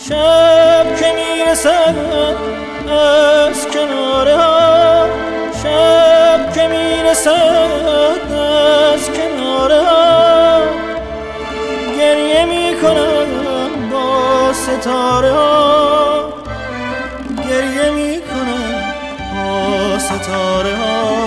شب که میرسد از کناره ها، شب که میرسد از کناره ها، گریه میکنم با ستاره ها، گریه میکنم با ستاره ها.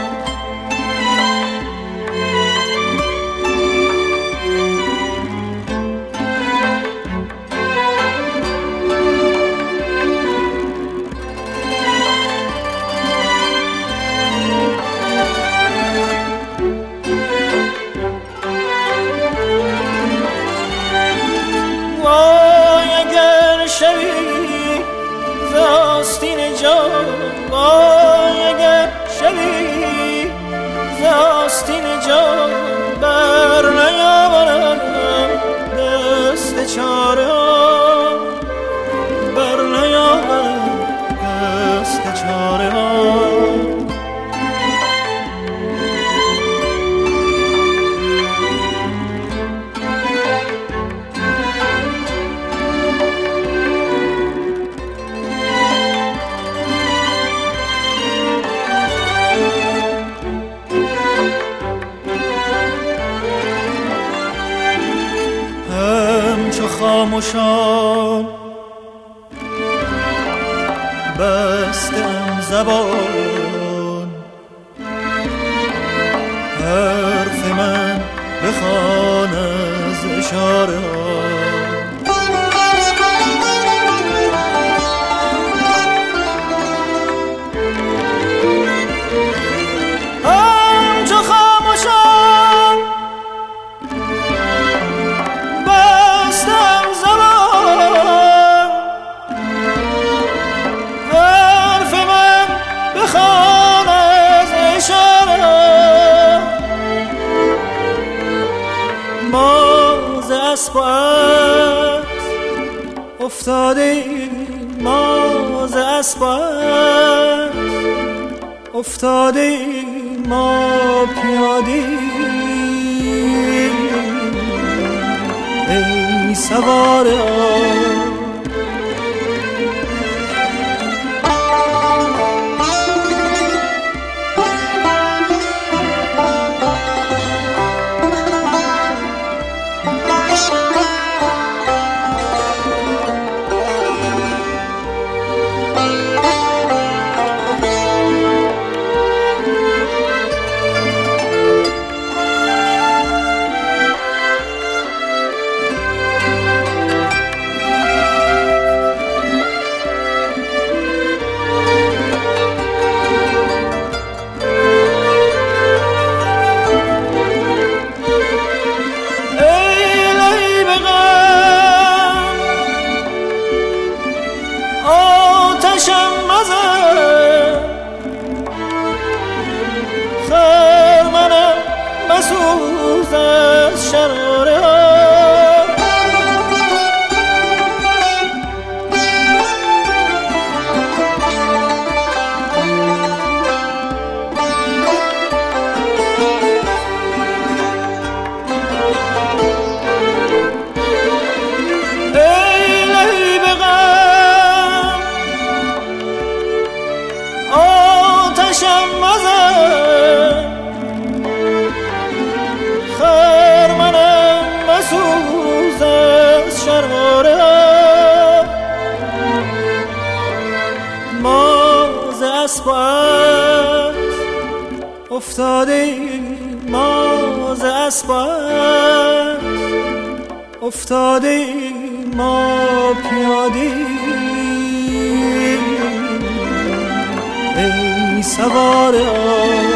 وای اگر شبی ز آستین جان بر نیاورم دست چاره ها، بر نیاورم دست چاره ها. خاموشان بستم زبان، حرف من بخوان از اشاره ها. همچو خاموشان بستم زبان، حرف من بخوان از اشاره. ما ز اسب و عرض افتاده، ما ز اسب و عرض افتاده، ما پیاده ای سواره ها. آتشم مزن خرمنم مسوز از شراره ها. آتشم مزن خرمنم مسوز از شراره ها. ما ز اسب و عرض افتاده، ما ز اسب و عرض افتاده، ما پیاده ای سواره ها.